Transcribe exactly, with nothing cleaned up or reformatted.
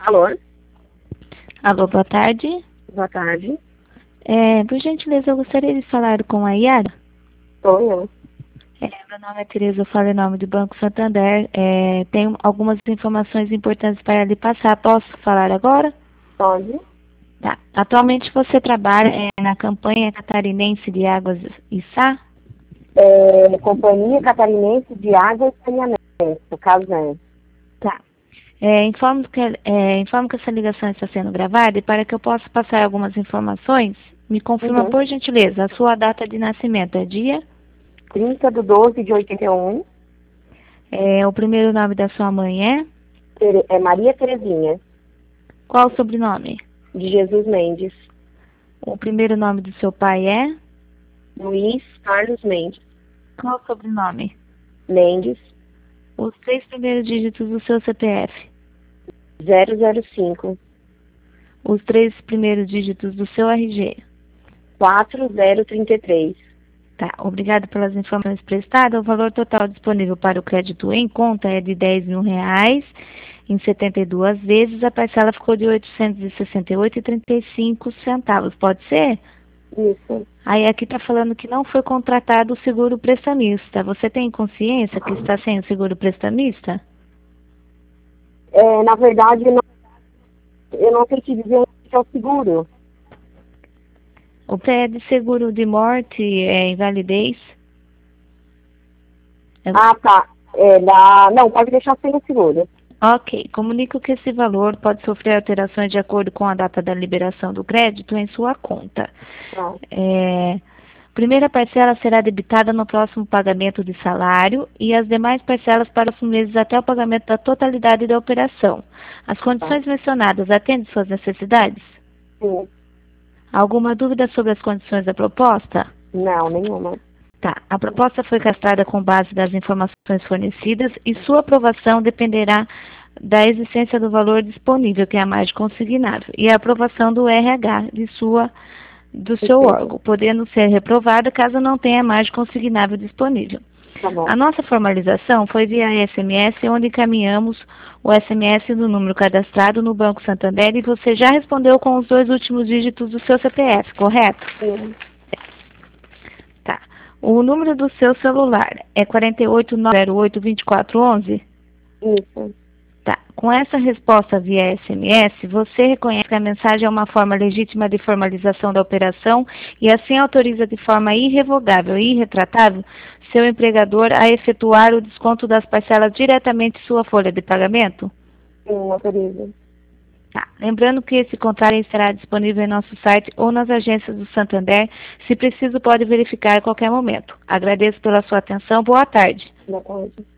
Alô? Alô, boa tarde. Boa tarde. É, por gentileza, eu gostaria de falar com a Yara. Sou eu. É, meu nome é Tereza, eu falo em nome do Banco Santander. É, tenho algumas informações importantes para lhe passar. Posso falar agora? Pode? Tá. Atualmente você trabalha é, na campanha catarinense de águas e Sá? É, Companhia Catarinense de Água e Saneamento, Casan. Tá. É, informo, que, é, informo que essa ligação está sendo gravada e para que eu possa passar algumas informações, me confirma, Uhum. por gentileza, a sua data de nascimento é dia? trinta de doze de oitenta e um. É, o primeiro nome da sua mãe é? Tere- É Maria Terezinha, Qual o sobrenome? de Jesus Mendes. O primeiro nome do seu pai é? Luiz Carlos Mendes. Qual o sobrenome? Mendes, Os três primeiros dígitos do seu C P F. zero zero cinco, Os três primeiros dígitos do seu R G. quatro zero trinta e três. Tá, obrigado pelas informações prestadas. O valor total disponível para o crédito em conta é de dez mil reais em setenta e duas vezes. A parcela ficou de oitocentos e sessenta e oito reais e trinta e cinco centavos. Pode ser? Isso. Aí aqui está falando que não foi contratado o seguro prestamista. Você tem consciência que está sem o seguro prestamista? É, na verdade, eu não, eu não sei te dizer o que é o seguro. O pé de seguro de morte é invalidez? É- Ah, tá. É, da... Não, pode deixar sem o seguro. Ok, comunico que esse valor pode sofrer alterações de acordo com a data da liberação do crédito em sua conta. Tá. É, primeira parcela será debitada no próximo pagamento de salário e as demais parcelas para os meses até o pagamento da totalidade da operação. As condições mencionadas atendem suas necessidades? Sim. Alguma dúvida sobre as condições da proposta? Não, nenhuma. Tá. A proposta foi castrada com base das informações fornecidas e sua aprovação dependerá da existência do valor disponível, que é a margem consignável, e a aprovação do R H de sua, do seu Perfeito. órgão, podendo ser reprovada caso não tenha margem consignável disponível. Tá bom. A nossa formalização foi via S M S, onde encaminhamos o S M S do número cadastrado no Banco Santander e você já respondeu com os dois últimos dígitos do seu C P F, correto? Sim. Tá. O número do seu celular é quatro oito nove zero oito dois quatro um um? Isso. Tá. Com essa resposta via S M S, você reconhece que a mensagem é uma forma legítima de formalização da operação e assim autoriza de forma irrevogável e irretratável seu empregador a efetuar o desconto das parcelas diretamente em sua folha de pagamento? Sim, autorizo. Tá. Lembrando que esse contrato estará disponível em nosso site ou nas agências do Santander. Se preciso, pode verificar a qualquer momento. Agradeço pela sua atenção. Boa tarde. Boa tarde.